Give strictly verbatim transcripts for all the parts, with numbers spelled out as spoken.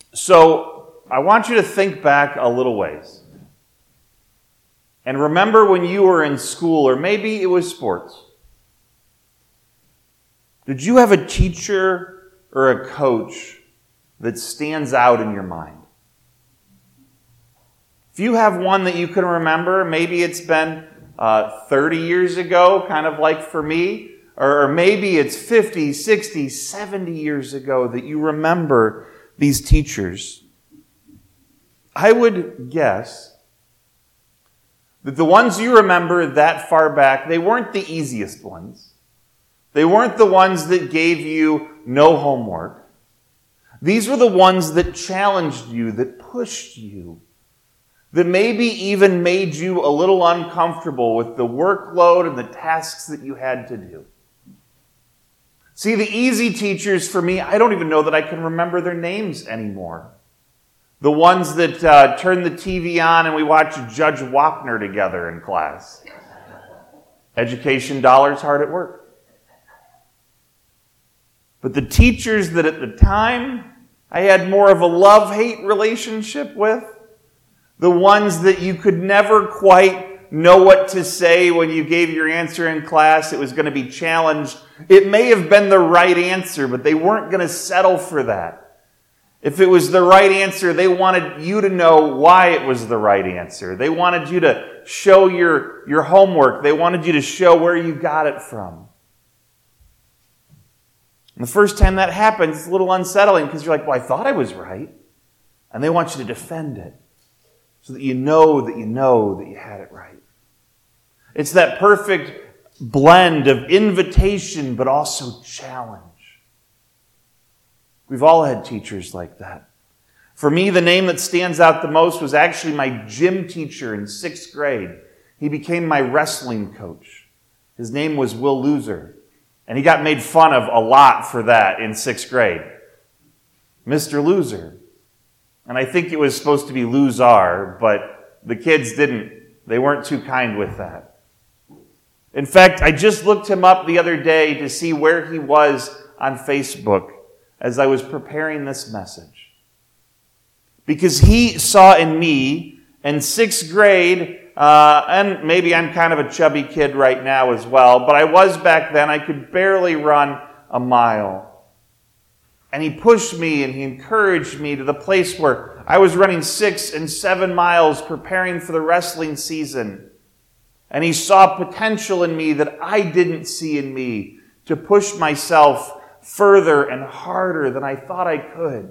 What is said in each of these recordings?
So I want you to think back a little ways. And remember when you were in school, or maybe it was sports. Did you have a teacher or a coach that stands out in your mind? If you have one that you can remember, maybe it's been uh, thirty years ago, kind of like for me, or, or maybe it's fifty, sixty, seventy years ago that you remember these teachers. I would guess that the ones you remember that far back, they weren't the easiest ones. They weren't the ones that gave you no homework. These were the ones that challenged you, that pushed you, that maybe even made you a little uncomfortable with the workload and the tasks that you had to do. See, the easy teachers for me, I don't even know that I can remember their names anymore. The ones that uh, turn the T V on and we watch Judge Wapner together in class. Education dollars hard at work. But the teachers that at the time I had more of a love-hate relationship with, the ones that you could never quite know what to say when you gave your answer in class, it was going to be challenged. It may have been the right answer, but they weren't going to settle for that. If it was the right answer, they wanted you to know why it was the right answer. They wanted you to show your, your homework. They wanted you to show where you got it from. And the first time that happens, it's a little unsettling because you're like, well, I thought I was right. And they want you to defend it so that you know that you know that you had it right. It's that perfect blend of invitation but also challenge. We've all had teachers like that. For me, the name that stands out the most was actually my gym teacher in sixth grade. He became my wrestling coach. His name was Will Loser. And he got made fun of a lot for that in sixth grade. Mister Loser. And I think it was supposed to be Loser, but the kids didn't. They weren't too kind with that. In fact, I just looked him up the other day to see where he was on Facebook as I was preparing this message. Because he saw in me, in sixth grade, uh, and maybe I'm kind of a chubby kid right now as well, but I was back then, I could barely run a mile. And he pushed me and he encouraged me to the place where I was running six and seven miles preparing for the wrestling season. And he saw potential in me that I didn't see in me to push myself further and harder than I thought I could.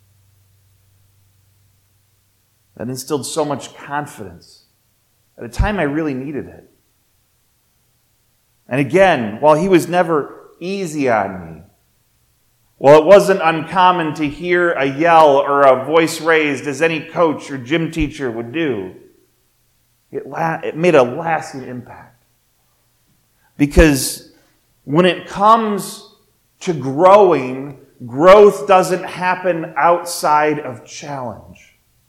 That instilled so much confidence at a time I really needed it. And again, while he was never easy on me, while it wasn't uncommon to hear a yell or a voice raised as any coach or gym teacher would do, it, la- it made a lasting impact. Because when it comes to growing, growth doesn't happen outside of challenge.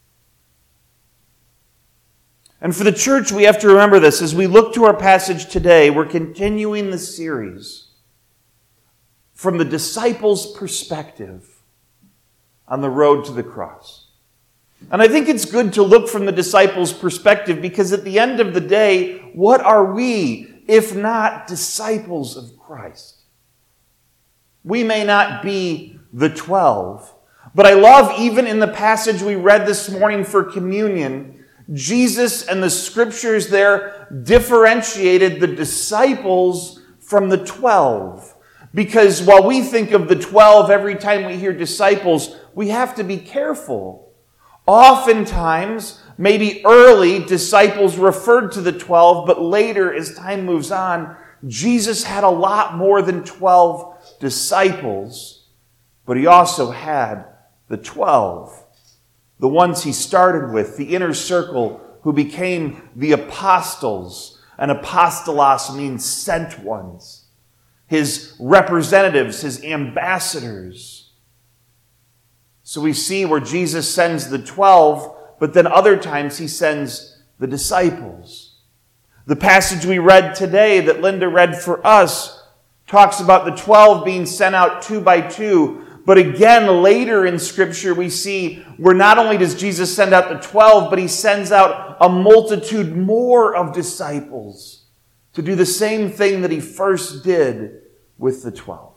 And for the church, we have to remember this. As we look to our passage today, we're continuing the series from the disciples' perspective on the road to the cross. And I think it's good to look from the disciples' perspective because at the end of the day, what are we if not disciples of Christ? We may not be the twelve, but I love even in the passage we read this morning for communion, Jesus and the scriptures there differentiated the disciples from the twelve. Because while we think of the twelve every time we hear disciples, we have to be careful. Oftentimes, maybe early, disciples referred to the twelve, but later, as time moves on, Jesus had a lot more than twelve disciples, but he also had the twelve. The ones he started with, the inner circle, who became the apostles. And apostolos means sent ones. His representatives, his ambassadors. So we see where Jesus sends the twelve, but then other times he sends the disciples. The passage we read today that Linda read for us talks about the twelve being sent out two by two, But again, later in Scripture, we see where not only does Jesus send out the twelve, but he sends out a multitude more of disciples to do the same thing that he first did with the twelve.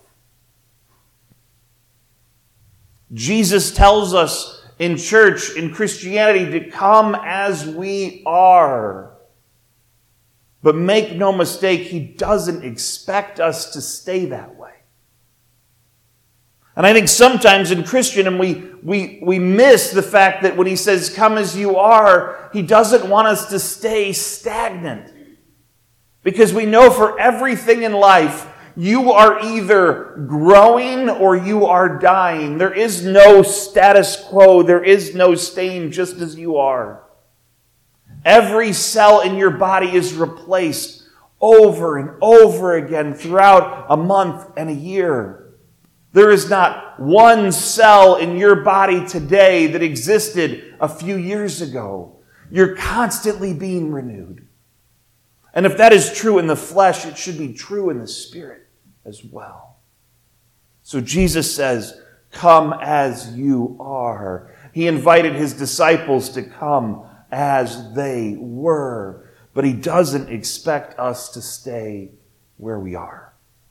Jesus tells us in church, in Christianity, to come as we are. But make no mistake, he doesn't expect us to stay that way. And I think sometimes in Christendom we, we, we miss the fact that when he says, come as you are, he doesn't want us to stay stagnant. Because we know for everything in life, you are either growing or you are dying. There is no status quo. There is no staying just as you are. Every cell in your body is replaced over and over again throughout a month and a year. There is not one cell in your body today that existed a few years ago. You're constantly being renewed. And if that is true in the flesh, it should be true in the spirit as well. So Jesus says, come as you are. He invited his disciples to come as they were. But he doesn't expect us to stay where we are.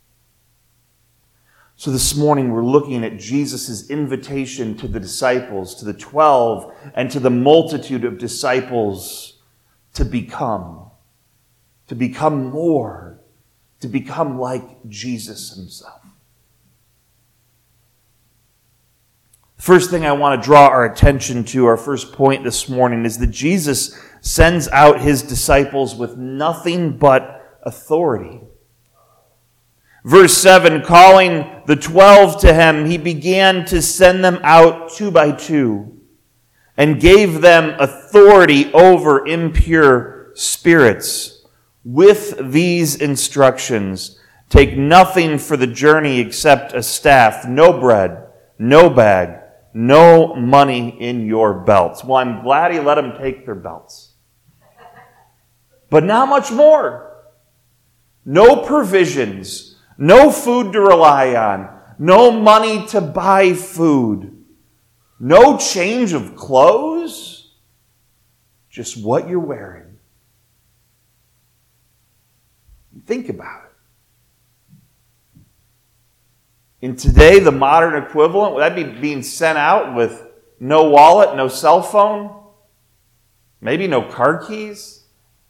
So this morning we're looking at Jesus' invitation to the disciples, to the twelve, and to the multitude of disciples to become, to become more, to become like Jesus himself. First thing I want to draw our attention to, our first point this morning, is that Jesus sends out his disciples with nothing but authority. Verse seven, calling the twelve to him, he began to send them out two by two and gave them authority over impure spirits. With these instructions, take nothing for the journey except a staff, no bread, no bag, no money in your belts. Well, I'm glad he let them take their belts. But not much more. No provisions. No food to rely on. No money to buy food. No change of clothes. Just what you're wearing. Think about it. In today, the modern equivalent, would that be being sent out with no wallet, no cell phone? Maybe no car keys?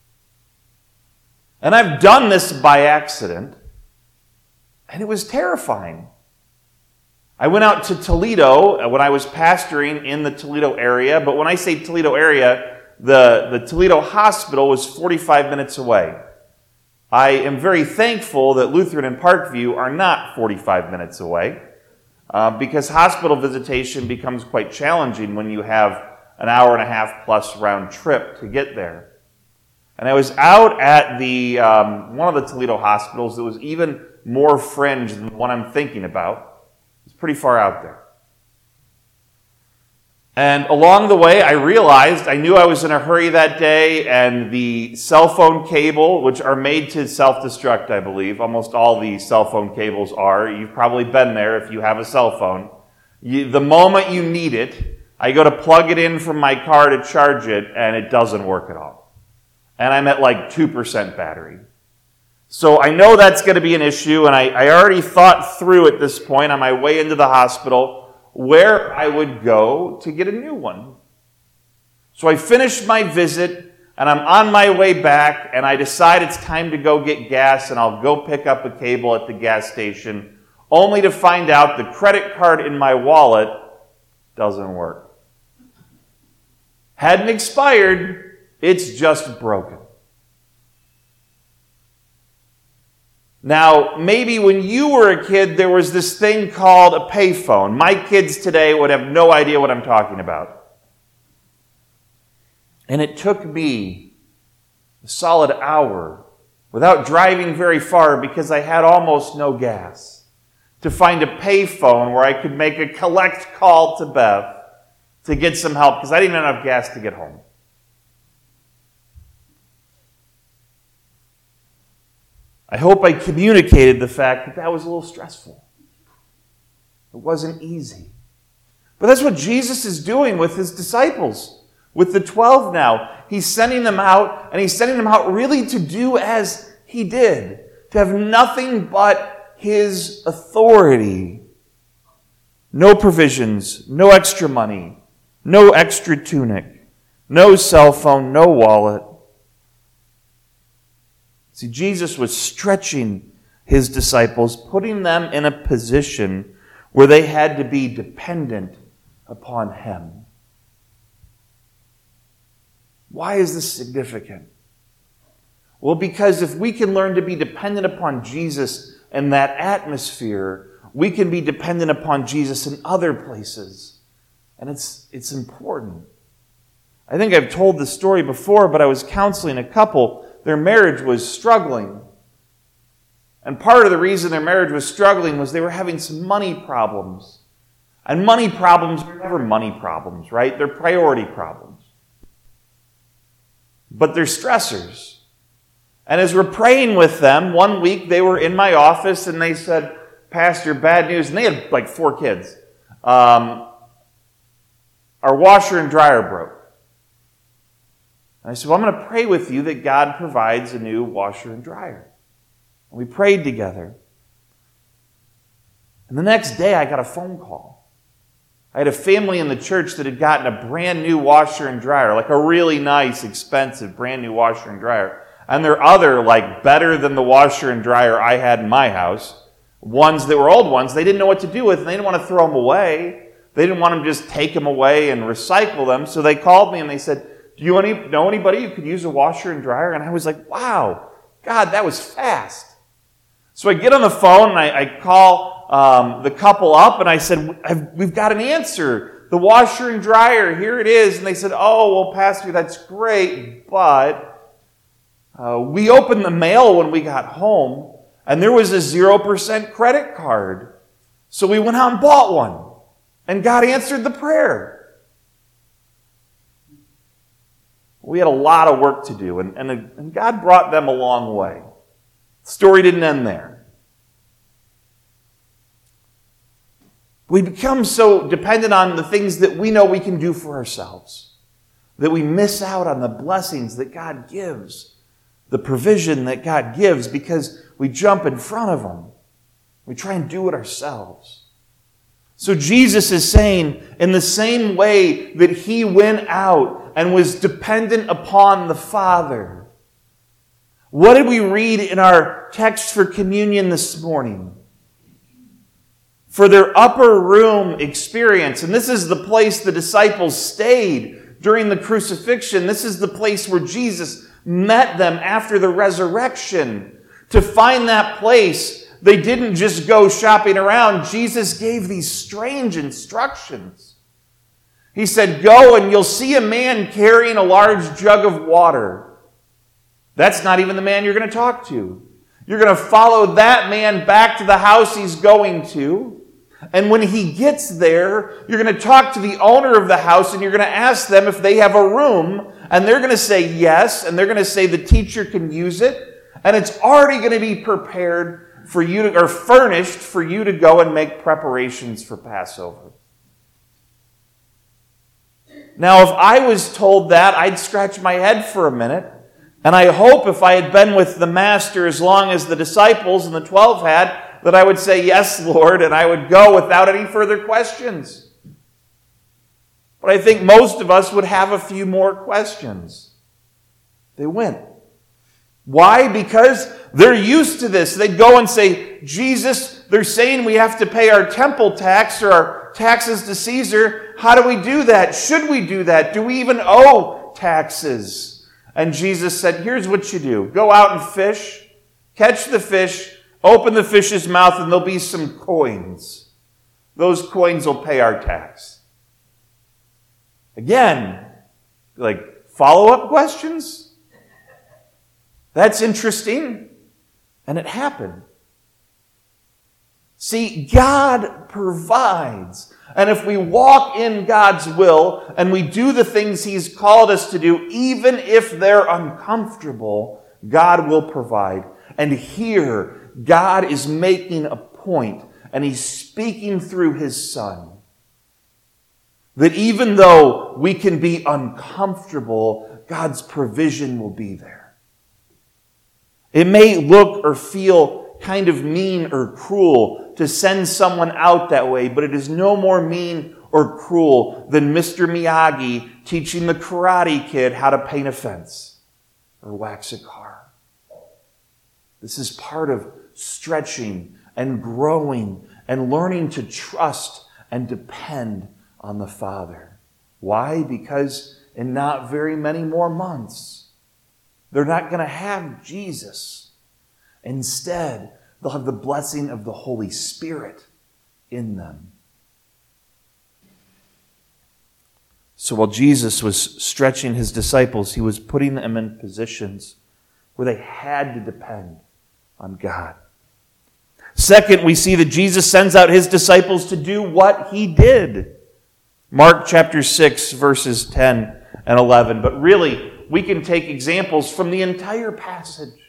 And I've done this by accident. And it was terrifying. I went out to Toledo when I was pastoring in the Toledo area. But when I say Toledo area, the, the Toledo hospital was forty-five minutes away. I am very thankful that Lutheran and Parkview are not forty-five minutes away. Uh, because hospital visitation becomes quite challenging when you have an hour and a half plus round trip to get there. And I was out at the um, one of the Toledo hospitals that was even more fringe than the one I'm thinking about. It's pretty far out there. And along the way, I realized, I knew I was in a hurry that day, and the cell phone cable, which are made to self-destruct, I believe. Almost all the cell phone cables are. You've probably been there if you have a cell phone. You, the moment you need it, I go to plug it in from my car to charge it, and it doesn't work at all. And I'm at like two percent battery. So I know that's going to be an issue, and I, I already thought through at this point on my way into the hospital where I would go to get a new one. So I finished my visit, and I'm on my way back, and I decide it's time to go get gas, and I'll go pick up a cable at the gas station, only to find out the credit card in my wallet doesn't work. Hadn't expired, it's just broken. Now, maybe when you were a kid, there was this thing called a payphone. My kids today would have no idea what I'm talking about. And it took me a solid hour, without driving very far because I had almost no gas, to find a payphone where I could make a collect call to Beth to get some help because I didn't have enough gas to get home. I hope I communicated the fact that that was a little stressful. It wasn't easy. But that's what Jesus is doing with his disciples, with the twelve now. He's sending them out, and he's sending them out really to do as he did, to have nothing but his authority. No provisions, no extra money, no extra tunic, no cell phone, no wallet. See, Jesus was stretching his disciples, putting them in a position where they had to be dependent upon him. Why is this significant? Well, because if we can learn to be dependent upon Jesus in that atmosphere, we can be dependent upon Jesus in other places. And it's, it's important. I think I've told this story before, but I was counseling a couple. Their marriage was struggling. And part of the reason their marriage was struggling was they were having some money problems. And money problems are never money problems, right? They're priority problems. But they're stressors. And as we're praying with them, one week they were in my office and they said, Pastor, bad news. And they had like four kids. Um, our washer and dryer broke. And I said, well, I'm going to pray with you that God provides a new washer and dryer. And we prayed together. And the next day I got a phone call. I had a family in the church that had gotten a brand new washer and dryer, like a really nice, expensive, brand new washer and dryer. And their other, like better than the washer and dryer I had in my house, ones that were old ones, they didn't know what to do with, and they didn't want to throw them away. They didn't want to just take them away and recycle them. So they called me and they said, do you know anybody who could use a washer and dryer? And I was like, wow, God, that was fast. So I get on the phone and I, I call um, the couple up and I said, we've got an answer. The washer and dryer, here it is. And they said, oh, well, Pastor, that's great, but uh, we opened the mail when we got home and there was a zero percent credit card. So we went out and bought one. And God answered the prayer. We had a lot of work to do, and, and, and God brought them a long way. The story didn't end there. We become so dependent on the things that we know we can do for ourselves that we miss out on the blessings that God gives, the provision that God gives, because we jump in front of Him. We try and do it ourselves. So Jesus is saying, in the same way that He went out and was dependent upon the Father. What did we read in our text for communion this morning? For their upper room experience, and this is the place the disciples stayed during the crucifixion. This is the place where Jesus met them after the resurrection. To find that place, they didn't just go shopping around. Jesus gave these strange instructions. He said, go and you'll see a man carrying a large jug of water. That's not even the man you're going to talk to. You're going to follow that man back to the house he's going to. And when he gets there, you're going to talk to the owner of the house and you're going to ask them if they have a room. And they're going to say yes. And they're going to say the teacher can use it. And it's already going to be prepared for you to, or furnished for you to go and make preparations for Passover. Now, if I was told that, I'd scratch my head for a minute. And I hope if I had been with the Master as long as the disciples and the twelve had, that I would say, yes, Lord, and I would go without any further questions. But I think most of us would have a few more questions. They went. Why? Because they're used to this. They'd go and say, Jesus, they're saying we have to pay our temple tax or our taxes to Caesar. How do we do that? Should we do that? Do we even owe taxes? And Jesus said, here's what you do. Go out and fish, catch the fish, open the fish's mouth, and there'll be some coins. Those coins will pay our tax. Again, like follow-up questions? That's interesting. And it happened. See, God provides. And if we walk in God's will and we do the things He's called us to do, even if they're uncomfortable, God will provide. And here, God is making a point, and He's speaking through his Son. That even though we can be uncomfortable, God's provision will be there. It may look or feel kind of mean or cruel to send someone out that way, but it is no more mean or cruel than Mister Miyagi teaching the Karate Kid how to paint a fence or wax a car. This is part of stretching and growing and learning to trust and depend on the Father. Why? Because in not very many more months, they're not going to have Jesus. Instead, they'll have the blessing of the Holy Spirit in them. So while Jesus was stretching his disciples, he was putting them in positions where they had to depend on God. Second, we see that Jesus sends out his disciples to do what he did. Mark chapter six, verses ten and eleven. But really, we can take examples from the entire passage.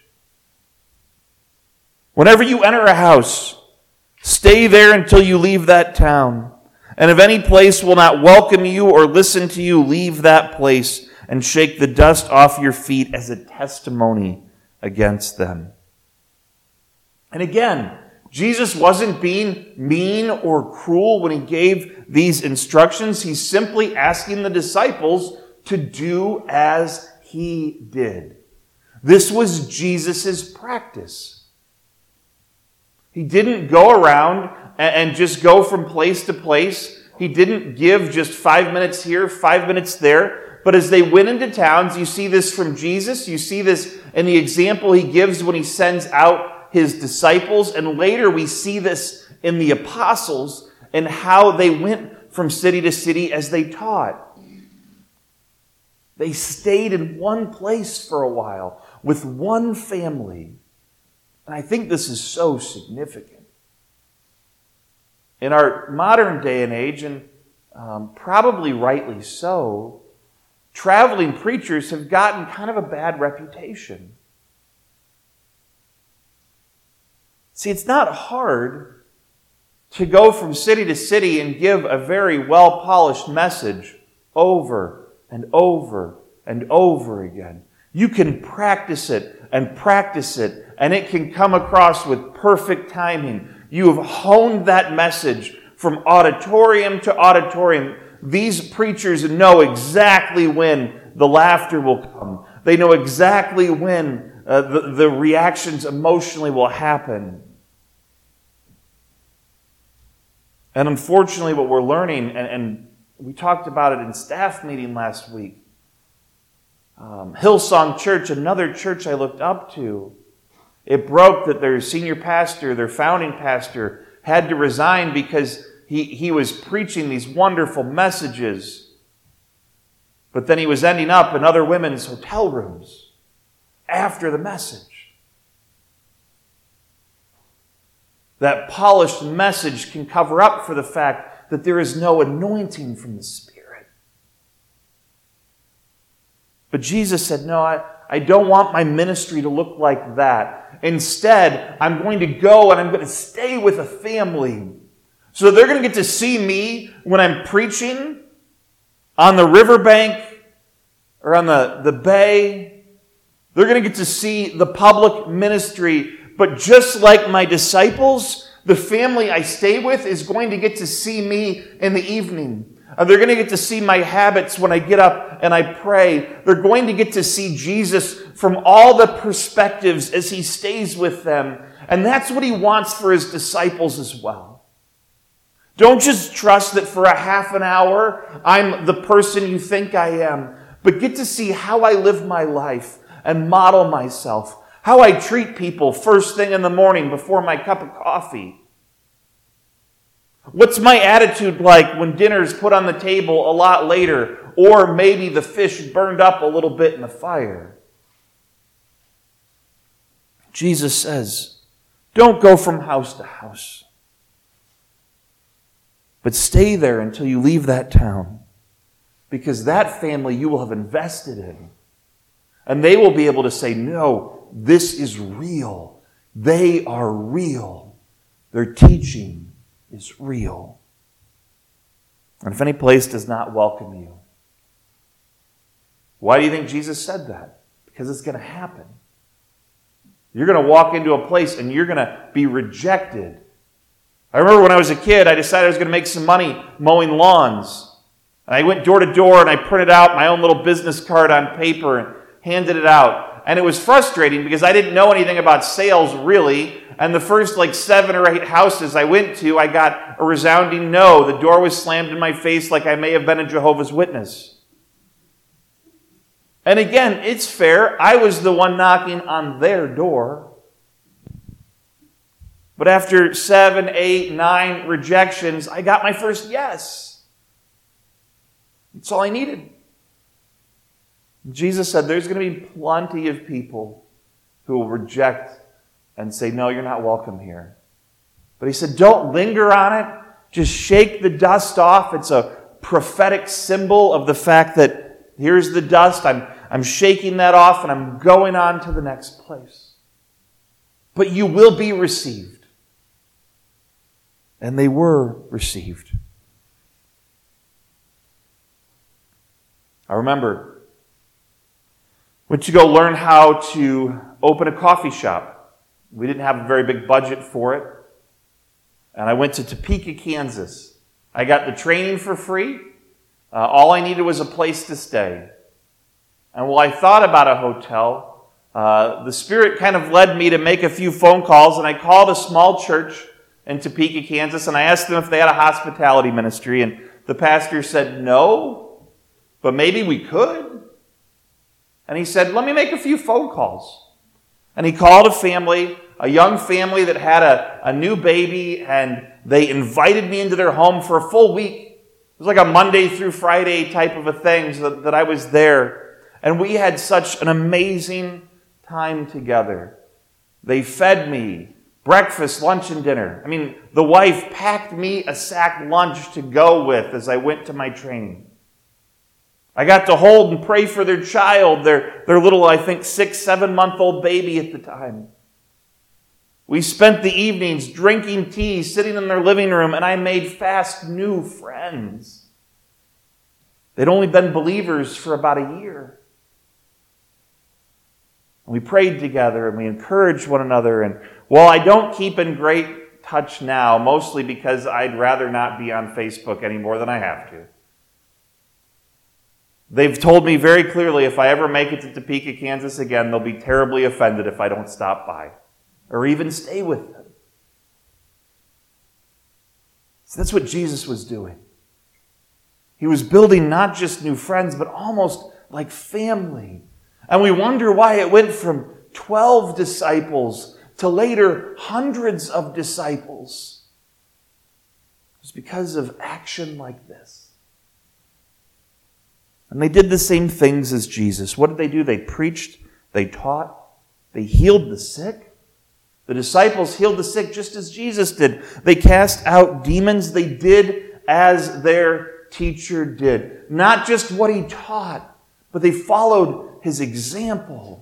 Whenever you enter a house, stay there until you leave that town. And if any place will not welcome you or listen to you, leave that place and shake the dust off your feet as a testimony against them. And again, Jesus wasn't being mean or cruel when he gave these instructions. He's simply asking the disciples to do as he did. This was Jesus' practice. He didn't go around and just go from place to place. He didn't give just five minutes here, five minutes there. But as they went into towns, you see this from Jesus. You see this in the example he gives when he sends out his disciples. And later we see this in the apostles and how they went from city to city as they taught. They stayed in one place for a while with one family. And I think this is so significant. In our modern day and age, and um, probably rightly so, traveling preachers have gotten kind of a bad reputation. See, it's not hard to go from city to city and give a very well-polished message over and over and over again. You can practice it and practice it, and it can come across with perfect timing. You have honed that message from auditorium to auditorium. These preachers know exactly when the laughter will come. They know exactly when uh, the, the reactions emotionally will happen. And unfortunately, what we're learning, and, and we talked about it in staff meeting last week, um, Hillsong Church, another church I looked up to, it broke that their senior pastor, their founding pastor, had to resign because he, he was preaching these wonderful messages. But then he was ending up in other women's hotel rooms after the message. That polished message can cover up for the fact that there is no anointing from the Spirit. But Jesus said, no, I, I don't want my ministry to look like that. Instead, I'm going to go and I'm going to stay with a family. So they're going to get to see me when I'm preaching on the riverbank or on the, the bay. They're going to get to see the public ministry. But just like my disciples, the family I stay with is going to get to see me in the evening. Uh, they're going to get to see my habits when I get up and I pray. They're going to get to see Jesus from all the perspectives as he stays with them. And that's what he wants for his disciples as well. Don't just trust that for a half an hour I'm the person you think I am, but get to see how I live my life and model myself. How I treat people first thing in the morning before my cup of coffee. What's my attitude like when dinner's put on the table a lot later, or maybe the fish burned up a little bit in the fire? Jesus says, don't go from house to house, but stay there until you leave that town, because that family you will have invested in, and they will be able to say, no, this is real. They are real. They're teaching is real. And if any place does not welcome you, why do you think Jesus said that? Because it's going to happen. You're going to walk into a place and you're going to be rejected. I remember when I was a kid, I decided I was going to make some money mowing lawns. And I went door to door and I printed out my own little business card on paper and handed it out. And it was frustrating because I didn't know anything about sales really. And the first like seven or eight houses I went to, I got a resounding no. The door was slammed in my face like I may have been a Jehovah's Witness. And again, it's fair. I was the one knocking on their door. But after seven, eight, nine rejections, I got my first yes. That's all I needed. Jesus said there's going to be plenty of people who will reject and say, no, you're not welcome here. But he said, don't linger on it. Just shake the dust off. It's a prophetic symbol of the fact that here's the dust. I'm, I'm shaking that off and I'm going on to the next place. But you will be received. And they were received. I remember, went to go learn how to open a coffee shop. We didn't have a very big budget for it. And I went to Topeka, Kansas. I got the training for free. Uh, all I needed was a place to stay. And while I thought about a hotel, uh, the Spirit kind of led me to make a few phone calls, and I called a small church in Topeka, Kansas, and I asked them if they had a hospitality ministry, and the pastor said no, but maybe we could. And he said, let me make a few phone calls. And he called a family, a young family that had a, a new baby, and they invited me into their home for a full week. It was like a Monday through Friday type of a thing, so that, that I was there. And we had such an amazing time together. They fed me breakfast, lunch, and dinner. I mean, the wife packed me a sack lunch to go with as I went to my training. I got to hold and pray for their child, their, their little, I think, six, seven-month-old baby at the time. We spent the evenings drinking tea, sitting in their living room, and I made fast new friends. They'd only been believers for about a year. And we prayed together, and we encouraged one another. And while I don't keep in great touch now, mostly because I'd rather not be on Facebook any more than I have to, they've told me very clearly if I ever make it to Topeka, Kansas again, they'll be terribly offended if I don't stop by or even stay with them. So that's what Jesus was doing. He was building not just new friends, but almost like family. And we wonder why it went from twelve disciples to later hundreds of disciples. It was because of action like this. And they did the same things as Jesus. What did they do? They preached, they taught, they healed the sick. The disciples healed the sick just as Jesus did. They cast out demons. They did as their teacher did. Not just what he taught, but they followed his example.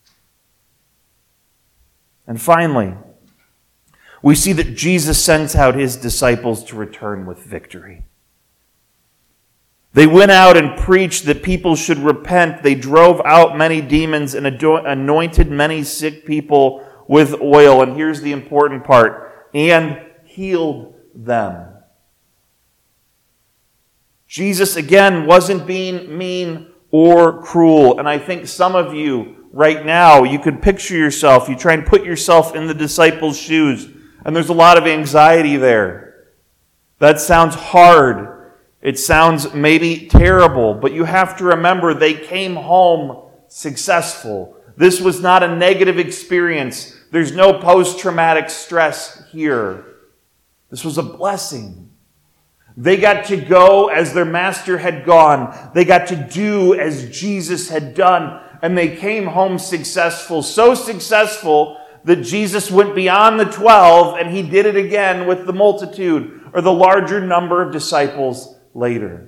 And finally, we see that Jesus sends out his disciples to return with victory. They went out and preached that people should repent. They drove out many demons and anointed many sick people with oil. And here's the important part. And healed them. Jesus, again, wasn't being mean or cruel. And I think some of you right now, you could picture yourself. You try and put yourself in the disciples' shoes. And there's a lot of anxiety there. That sounds hard. It sounds maybe terrible, but you have to remember they came home successful. This was not a negative experience. There's no post-traumatic stress here. This was a blessing. They got to go as their master had gone. They got to do as Jesus had done. And they came home successful. So successful that Jesus went beyond the twelve and he did it again with the multitude or the larger number of disciples later.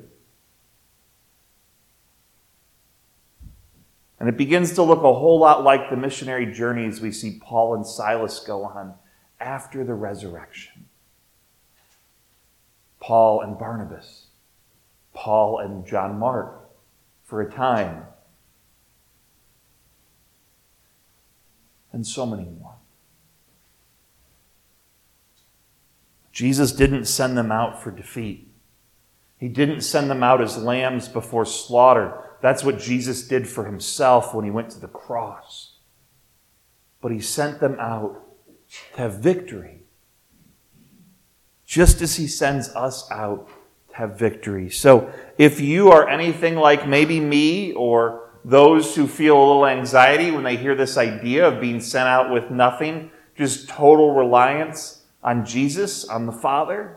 And it begins to look a whole lot like the missionary journeys we see Paul and Silas go on after the resurrection. Paul and Barnabas, Paul and John Mark for a time, and so many more. Jesus didn't send them out for defeat. He didn't send them out as lambs before slaughter. That's what Jesus did for himself when he went to the cross. But he sent them out to have victory, just as he sends us out to have victory. So if you are anything like maybe me or those who feel a little anxiety when they hear this idea of being sent out with nothing, just total reliance on Jesus, on the Father,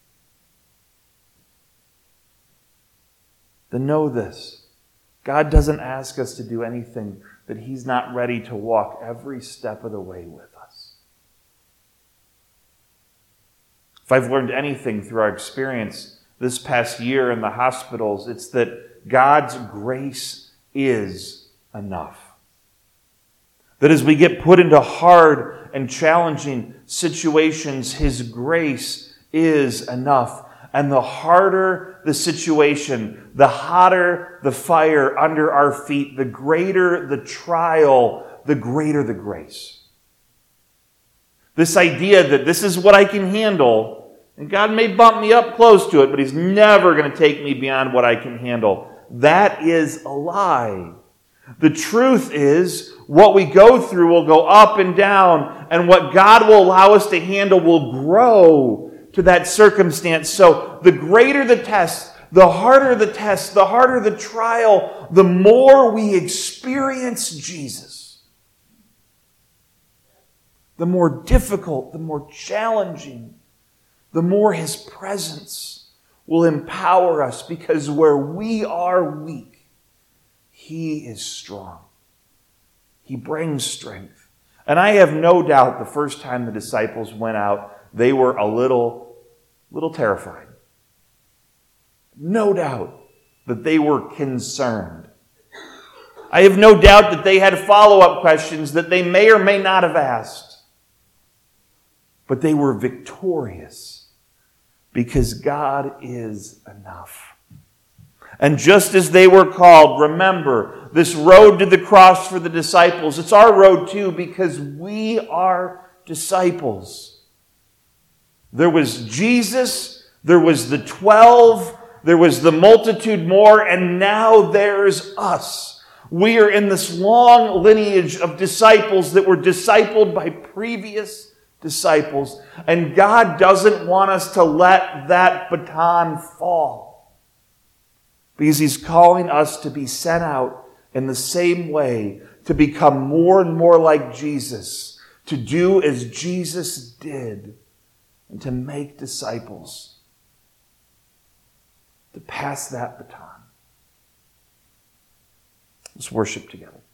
then know this. God doesn't ask us to do anything that he's not ready to walk every step of the way with us. If I've learned anything through our experience this past year in the hospitals, it's that God's grace is enough. That as we get put into hard and challenging situations, his grace is enough. And the harder the situation, the hotter the fire under our feet, the greater the trial, the greater the grace. This idea that this is what I can handle, and God may bump me up close to it, but he's never going to take me beyond what I can handle. That is a lie. The truth is, what we go through will go up and down, and what God will allow us to handle will grow to that circumstance. So the greater the test, the harder the test, the harder the trial, the more we experience Jesus. The more difficult, the more challenging, the more his presence will empower us, because where we are weak, he is strong. He brings strength. And I have no doubt the first time the disciples went out, they were a little, little terrified. No doubt that they were concerned. I have no doubt that they had follow-up questions that they may or may not have asked. But they were victorious because God is enough. And just as they were called, remember, this road to the cross for the disciples, it's our road too, because we are disciples. There was Jesus, there was the twelve, there was the multitude more, and now there's us. We are in this long lineage of disciples that were discipled by previous disciples, and God doesn't want us to let that baton fall, because he's calling us to be sent out in the same way, to become more and more like Jesus, to do as Jesus did, and to make disciples, to pass that baton. Let's worship together.